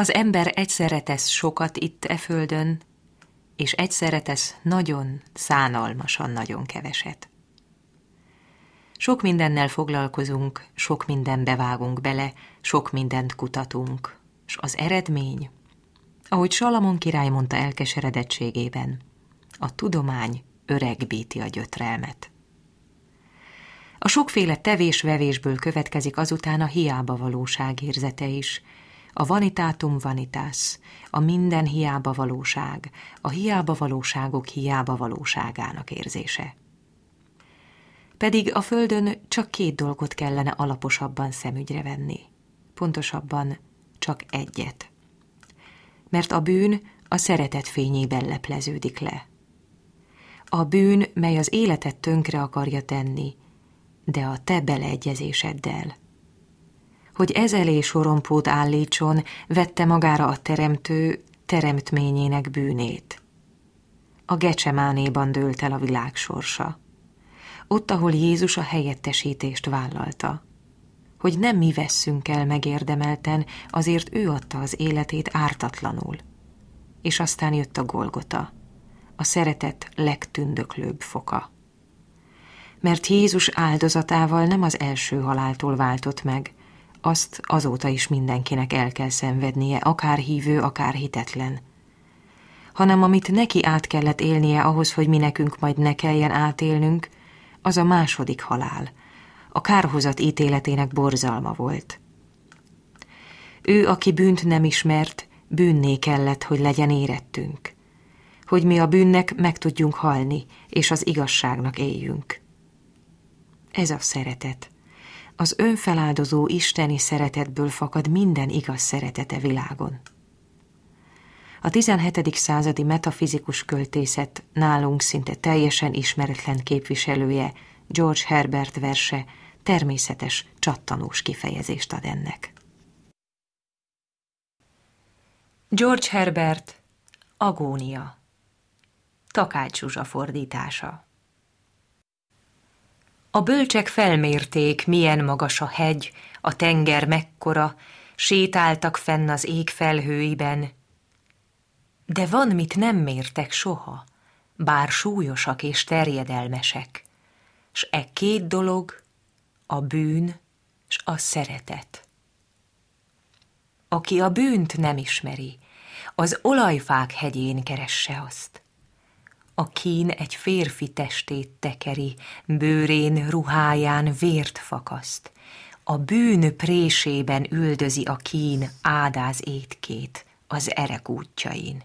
Az ember egyszerre tesz sokat itt e földön, és egyszerre tesz nagyon, szánalmasan nagyon keveset. Sok mindennel foglalkozunk, sok mindenbe vágunk bele, sok mindent kutatunk, s az eredmény, ahogy Salamon király mondta elkeseredettségében, a tudomány öregbíti a gyötrelmet. A sokféle tevés-vevésből következik azután a hiába valóság érzete is, a vanitatum vanitas, a minden hiába valóság, a hiába valóságok hiába valóságának érzése. Pedig a földön csak 2 dolgot kellene alaposabban szemügyre venni. Pontosabban csak egyet. Mert a bűn a szeretet fényében lepleződik le. A bűn, mely az életet tönkre akarja tenni, de a te beleegyezéseddel. Hogy ez elé sorompót állítson, vette magára a teremtő teremtményének bűnét. A Gecsemánéban dőlt el a világ sorsa. Ott, ahol Jézus a helyettesítést vállalta. Hogy nem mi vesszünk el megérdemelten, azért ő adta az életét ártatlanul. És aztán jött a Golgota, a szeretet legtündöklőbb foka. Mert Jézus áldozatával nem az első haláltól váltott meg, azt azóta is mindenkinek el kell szenvednie, akár hívő, akár hitetlen. Hanem amit neki át kellett élnie ahhoz, hogy mi nekünk majd ne kelljen átélnünk, az a második halál, a kárhozat ítéletének borzalma volt. Ő, aki bűnt nem ismert, bűnné kellett, hogy legyen érettünk, hogy mi a bűnnek meg tudjunk halni, és az igazságnak éljünk. Ez a szeretet. Az önfeláldozó isteni szeretetből fakad minden igaz szeretete világon. A 17. századi metafizikus költészet nálunk szinte teljesen ismeretlen képviselője, George Herbert verse természetes, csattanós kifejezést ad ennek. George Herbert, Agónia. Takács Zsuzsa fordítása. A bölcsek felmérték, milyen magas a hegy, a tenger mekkora, sétáltak fenn az ég felhőiben. De van, mit nem mértek soha, bár súlyosak és terjedelmesek, s 2 dolog, a bűn s a szeretet. Aki a bűnt nem ismeri, az olajfák hegyén keresse azt. A kín egy férfi testét tekeri, bőrén, ruháján vért fakaszt. A bűn présében üldözi a kín ádáz étkét az erek útjain.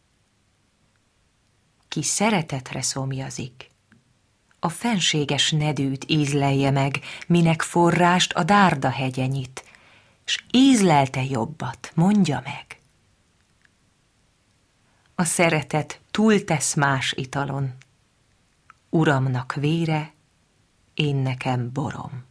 Ki szeretetre szomjazik, a fenséges nedűt ízlelje meg, minek forrást a Dárda hegye nyit, s ízlelte jobbat, mondja meg. A szeretet túltesz más italon, Uramnak vére, én nekem borom.